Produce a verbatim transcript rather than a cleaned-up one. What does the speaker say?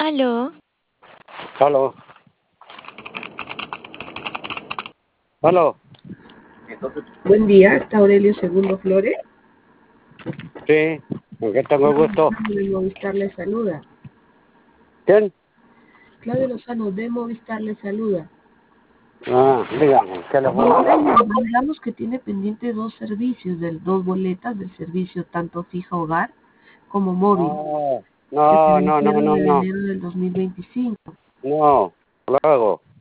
Aló. Aló. Aló. Buen día, está Aurelio Segundo Flores. Sí, ¿con qué tengo el gusto? De Movistar le saluda. ¿Quién? Claudio Lozano de Movistar le saluda. Ah, dígame, ¿qué le puedo hacer? Digamos que tiene pendiente dos servicios, de dos boletas del servicio tanto fija hogar como móvil, No, que se no, no, no, vencieron no, en no, enero del dos mil veinticinco. no, luego.